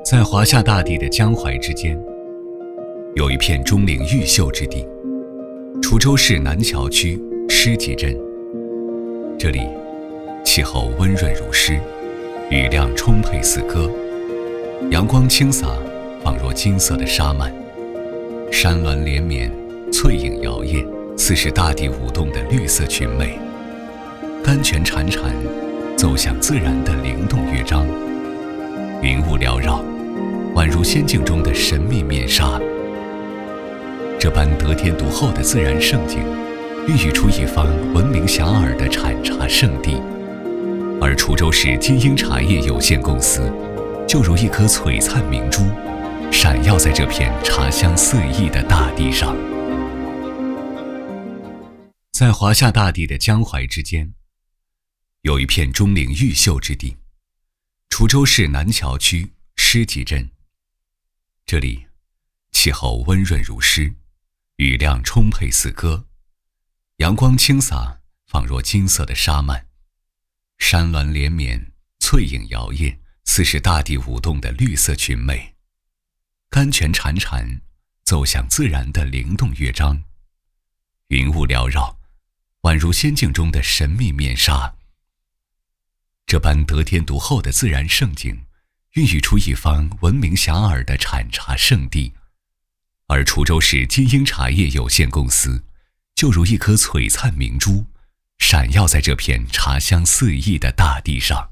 在华夏大地的江淮之间，有一片钟灵毓秀之地，滁州市南桥区施集镇。这里气候温润如诗，雨量充沛似歌，阳光倾洒，仿若金色的纱幔，山峦连绵，翠影摇曳，似是大地舞动的绿色群美。甘泉潺潺，奏响自然的灵动乐章，云雾缭绕，宛如仙境中的神秘面纱。这般得天独厚的自然胜景，孕育出一方闻名遐迩的产茶圣地，而滁州市金鹰茶叶有限公司就如一颗璀璨明珠，闪耀在这片茶香四溢的大地上。在华夏大地的江淮之间，有一片钟灵毓秀之地，滁州市南桥区施集镇。这里气候温润如诗，雨量充沛似歌，阳光倾洒，仿若金色的纱幔，山峦连绵，翠影摇曳，似是大地舞动的绿色群美。甘泉潺潺，奏响自然的灵动乐章，云雾缭绕，宛如仙境中的神秘面纱。这般得天独厚的自然胜景，孕育出一方闻名遐迩的产茶圣地，而滁州市金鹰茶叶有限公司就如一颗璀璨明珠，闪耀在这片茶香四溢的大地上。